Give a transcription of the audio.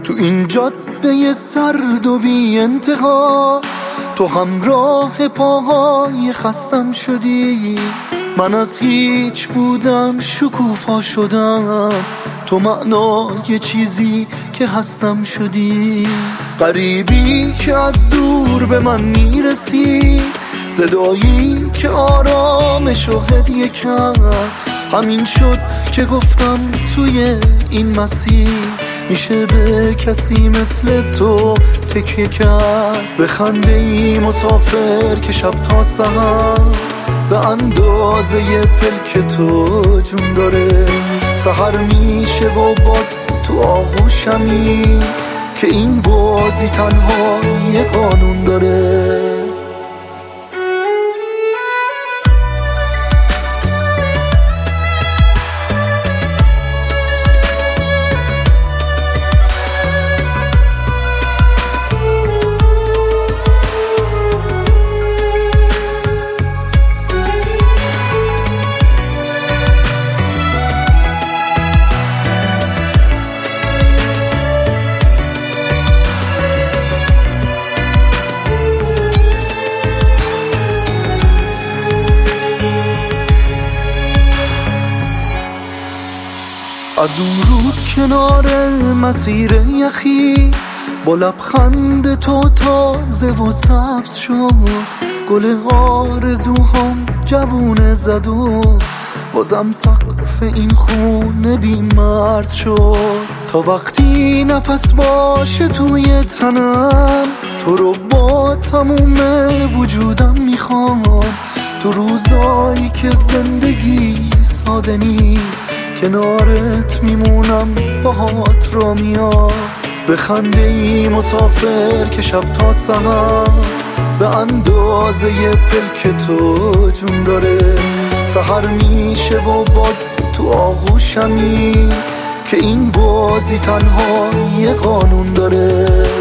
تو این جاده سرد و بی انتها، تو همراه پاهای خستم شدی. من از هیچ بودن شکوفا شدم، تو معنای چیزی که هستم شدی. غریبی که از دور به من میرسی، صدایی که آرامش و هدیه کرد. همین شد که گفتم توی این مسیر میشه به کسی مثل تو تکیه کرد. به خنده ای مسافر که شب تا سحر به اندازه پلک تو جون داره. سحر میشه و باز تو آغوشمی که این بازی تنها یه قانون داره. از اون روز کنار مسیر یخی با لبخند تو تازه و سبز شد. گل آرزوهام جوونه زد و بازم سقف این خونه بی‌مرز شد. تا وقتی نفس باشه توی تنم، تو رو با تموم وجودم میخوام. تو روزایی که زندگی ساده نیست، کنارت میمونم باهات را میام. به خنده ای مسافر که شب تا سحر به اندازه پلک تو جون داره. سحر میشه و باز تو آغوشمی که این بازی تنها یه قانون داره.